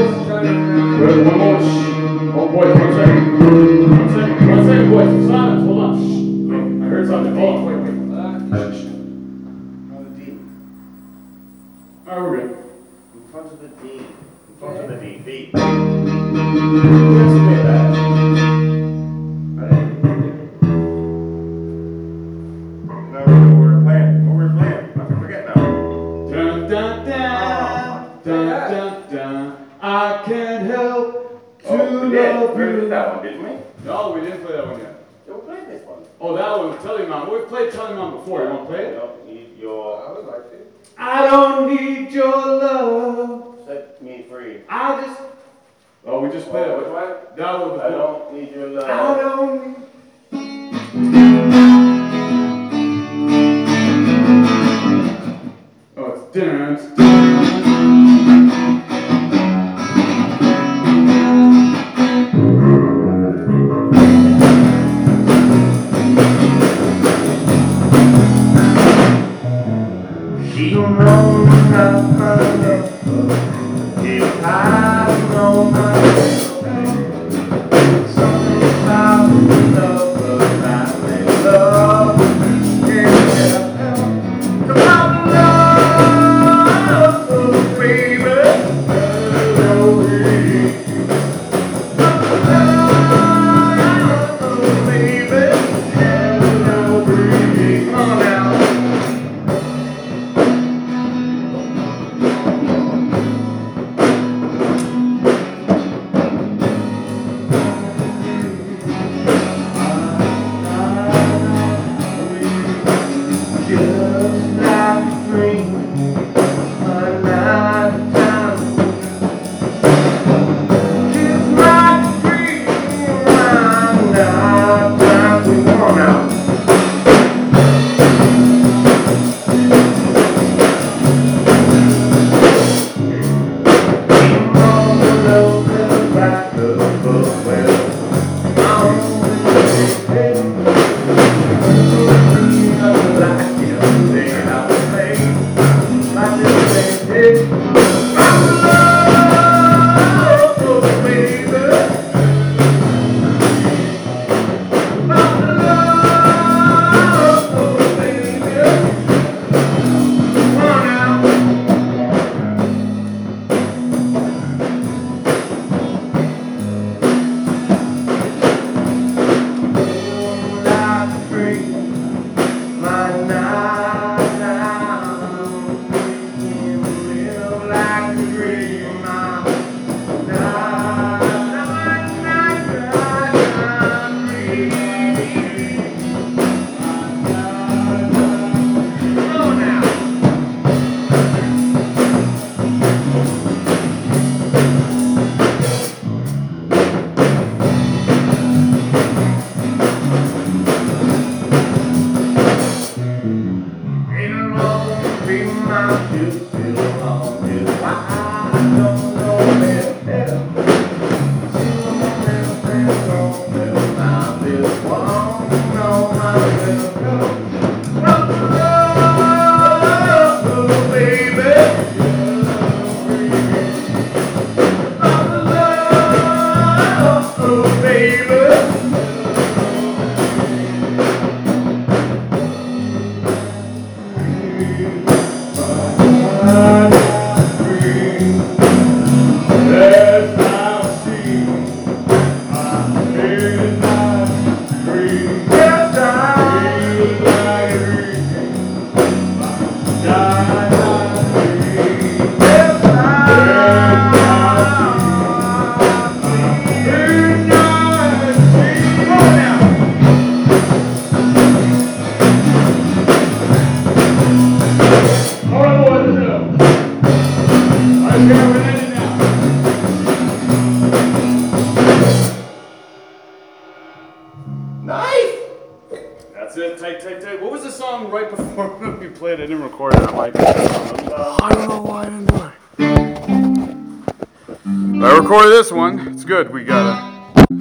One more. Oh, boy, 1 second. 1 second. 1 second, boys. Silence. Hold on. Shh. Wait, I heard something. Hold on. Wait. Another D. All right, we're good. In front of the D. In front of the D. D. Let's play that. Ready? No, we're playing. What we're playing. I forget now. Dun, dun, dun. Dun, dun, dun. I can't help to love We you. did that one, didn't we? No, we didn't play that one yet. Yeah, we played this one. Oh, that one, Telly Mom. We've played Telly Mom before. You want to play it? You don't need your... I would like it. I don't need your love. Set me free. I just... Oh, we just played it. Which one? That one before. I don't need your love. I don't need... Oh, it's dance. She don't know how my love. If I know my love, something about love, about love, yeah. Come on, love, baby, love, baby, love, come on now. Just like a dream, another time. Just like a dream, another time. Come on now. Come on, love, back the book. Well, I'm Nice! That's it. Tight, tight, tight. What was the song right before we played? I didn't record it. I'm like, I don't know why I didn't do it. I recorded this one. It's good. We got it.